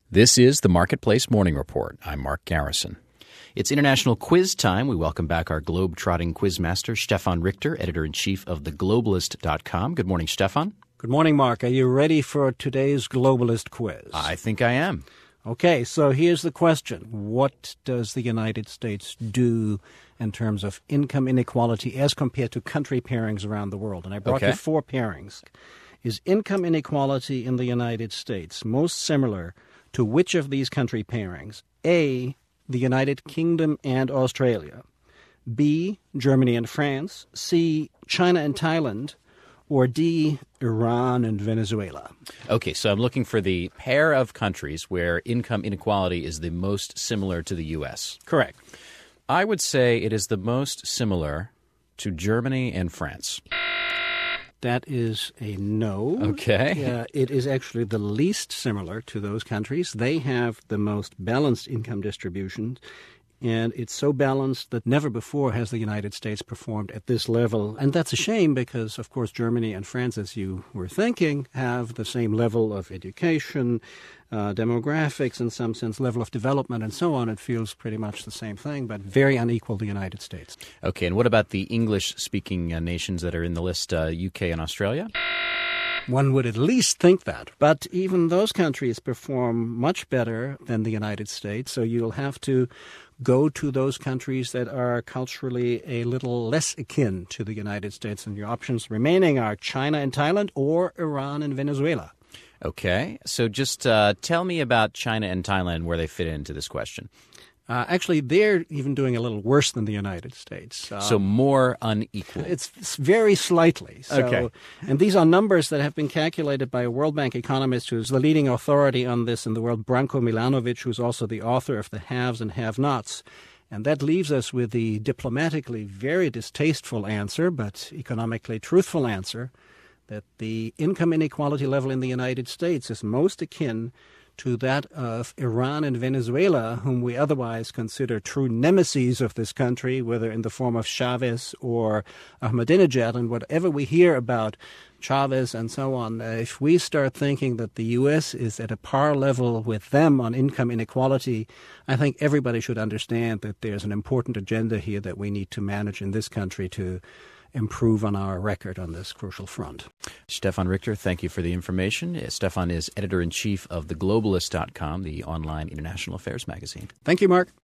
This is the Marketplace Morning Report. I'm Mark Garrison. It's International Quiz Time. We welcome back our globe-trotting quizmaster, Stefan Richter, editor-in-chief of theglobalist.com. Good morning, Stefan. Good morning, Mark. Are you ready for today's Globalist quiz? I think I am. Okay, so here's the question. What does the United States do in terms of income inequality as compared to country pairings around the world? And I brought you 4 pairings. Is income inequality in the United States most similar to which of these country pairings? A, the United Kingdom and Australia. B, Germany and France. C, China and Thailand. Or D, Iran and Venezuela. Okay, so I'm looking for the pair of countries where income inequality is the most similar to the U.S. Correct. I would say it is the most similar to Germany and France. That is a no. Okay. It is actually the least similar to those countries. They have the most balanced income distribution, and it's so balanced that never before has the United States performed at this level. And that's a shame because, of course, Germany and France, as you were thinking, have the same level of education, demographics, in some sense, level of development, and so on. It feels pretty much the same thing, but very unequal to the United States. Okay, and what about the English-speaking nations that are in the list, UK and Australia? One would at least think that. But even those countries perform much better than the United States, so you'll have to go to those countries that are culturally a little less akin to the United States. And your options remaining are China and Thailand or Iran and Venezuela. Okay, so just tell me about China and Thailand, where they fit into this question. Actually, they're even doing a little worse than the United States. So more unequal. It's very slightly. Okay. And these are numbers that have been calculated by a World Bank economist who's the leading authority on this in the world, Branko Milanovic, who's also the author of The Haves and Have-Nots. And that leaves us with the diplomatically very distasteful answer, but economically truthful answer, that the income inequality level in the United States is most akin to that of Iran and Venezuela, whom we otherwise consider true nemeses of this country, whether in the form of Chavez or Ahmadinejad. And whatever we hear about Chavez and so on, if we start thinking that the U.S. is at a par level with them on income inequality, I think everybody should understand that there's an important agenda here that we need to manage in this country to improve on our record on this crucial front. Stefan Richter, thank you for the information. Stefan is editor-in-chief of theglobalist.com, the online international affairs magazine. Thank you, Mark.